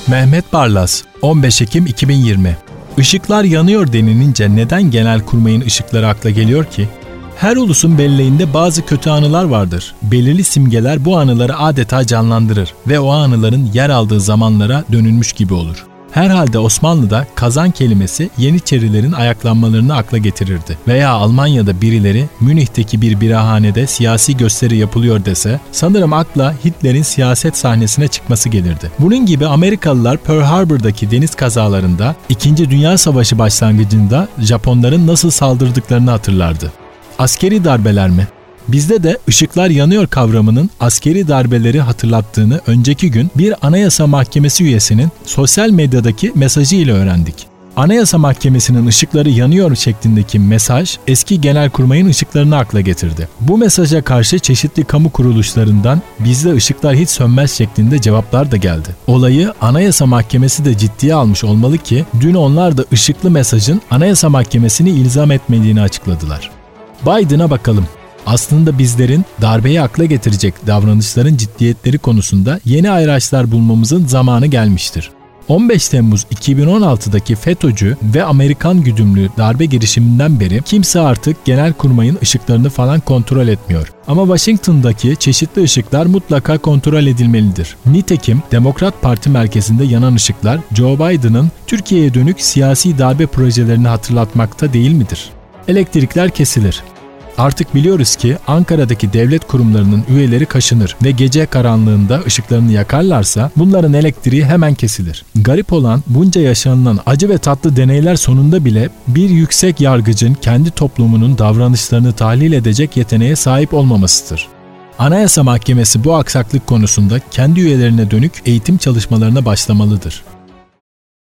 Mehmet Barlas, 15 Ekim 2020. Işıklar yanıyor denilince neden Genelkurmay'ın ışıkları akla geliyor ki? Her ulusun belleğinde bazı kötü anılar vardır. Belirli simgeler bu anıları adeta canlandırır ve o anıların yer aldığı zamanlara dönülmüş gibi olur. Herhalde Osmanlı'da kazan kelimesi Yeniçerilerin ayaklanmalarını akla getirirdi. Veya Almanya'da birileri Münih'teki bir birahanede siyasi gösteri yapılıyor dese, sanırım akla Hitler'in siyaset sahnesine çıkması gelirdi. Bunun gibi Amerikalılar Pearl Harbor'daki deniz kazalarında, 2. Dünya Savaşı başlangıcında Japonların nasıl saldırdıklarını hatırlardı. Askeri darbeler mi? Bizde de ışıklar yanıyor kavramının askeri darbeleri hatırlattığını önceki gün bir Anayasa Mahkemesi üyesinin sosyal medyadaki mesajı ile öğrendik. Anayasa Mahkemesi'nin ışıkları yanıyor şeklindeki mesaj eski Genelkurmay'ın ışıklarını akla getirdi. Bu mesaja karşı çeşitli kamu kuruluşlarından bizde ışıklar hiç sönmez şeklinde cevaplar da geldi. Olayı Anayasa Mahkemesi de ciddiye almış olmalı ki dün onlar da ışıklı mesajın Anayasa Mahkemesi'ni ilzam etmediğini açıkladılar. Biden'a bakalım. Aslında bizlerin darbeyi akla getirecek davranışların ciddiyetleri konusunda yeni ayraçlar bulmamızın zamanı gelmiştir. 15 Temmuz 2016'daki FETÖ'cü ve Amerikan güdümlü darbe girişiminden beri kimse artık Genelkurmay'ın ışıklarını falan kontrol etmiyor. Ama Washington'daki çeşitli ışıklar mutlaka kontrol edilmelidir. Nitekim Demokrat Parti merkezinde yanan ışıklar Joe Biden'ın Türkiye'ye dönük siyasi darbe projelerini hatırlatmakta değil midir? Elektrikler kesilir. Artık biliyoruz ki Ankara'daki devlet kurumlarının üyeleri kaşınır ve gece karanlığında ışıklarını yakarlarsa bunların elektriği hemen kesilir. Garip olan bunca yaşanılan acı ve tatlı deneyler sonunda bile bir yüksek yargıcın kendi toplumunun davranışlarını tahlil edecek yeteneğe sahip olmamasıdır. Anayasa Mahkemesi bu aksaklık konusunda kendi üyelerine dönük eğitim çalışmalarına başlamalıdır.